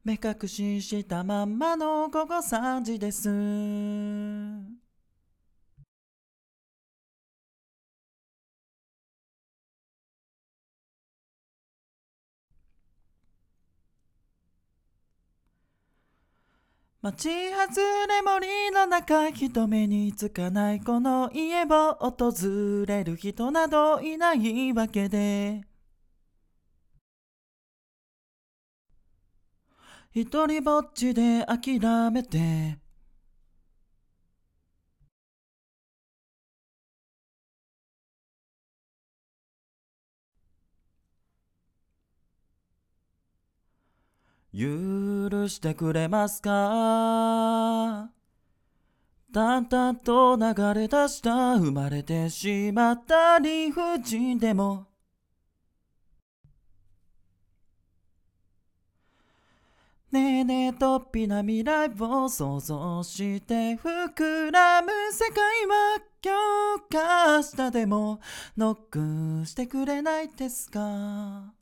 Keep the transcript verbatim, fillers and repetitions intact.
目隠ししたまんまの午後さんじです。町外れ森の中、人目につかないこの家を訪れる人などいないわけで、一人ぼっちで諦めて許してくれますか。淡々と流れ出した生まれてしまった理不尽でも、ねえねえとっぴな未来を想像して膨らむ世界は今日か明日でもノックしてくれないですか。